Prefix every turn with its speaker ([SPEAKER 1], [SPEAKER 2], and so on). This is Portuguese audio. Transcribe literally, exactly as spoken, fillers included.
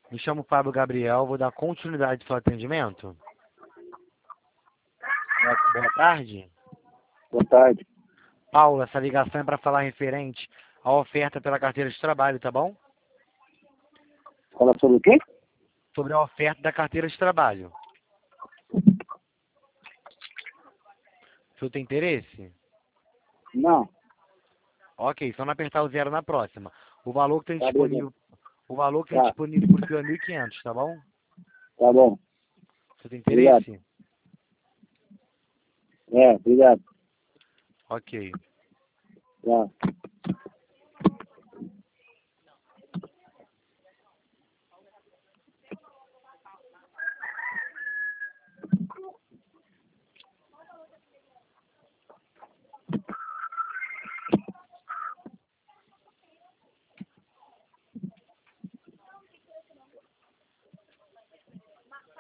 [SPEAKER 1] Me chamo Fábio Gabriel, vou dar continuidade ao seu atendimento. Boa tarde.
[SPEAKER 2] Boa tarde.
[SPEAKER 1] Paulo, essa ligação é para falar referente à oferta pela carteira de trabalho, tá bom?
[SPEAKER 2] Fala sobre o quê?
[SPEAKER 1] Sobre a oferta da carteira de trabalho. O senhor tem interesse?
[SPEAKER 2] Não.
[SPEAKER 1] Ok, só não apertar o zero na próxima. O valor que tem
[SPEAKER 2] Tá
[SPEAKER 1] disponível, o valor que tem
[SPEAKER 2] Tá.
[SPEAKER 1] disponível por fio é mil e quinhentos, tá bom?
[SPEAKER 2] Tá bom.
[SPEAKER 1] O senhor tem
[SPEAKER 2] Obrigado.
[SPEAKER 1] interesse?
[SPEAKER 2] É, obrigado.
[SPEAKER 1] Ok.
[SPEAKER 2] Tá.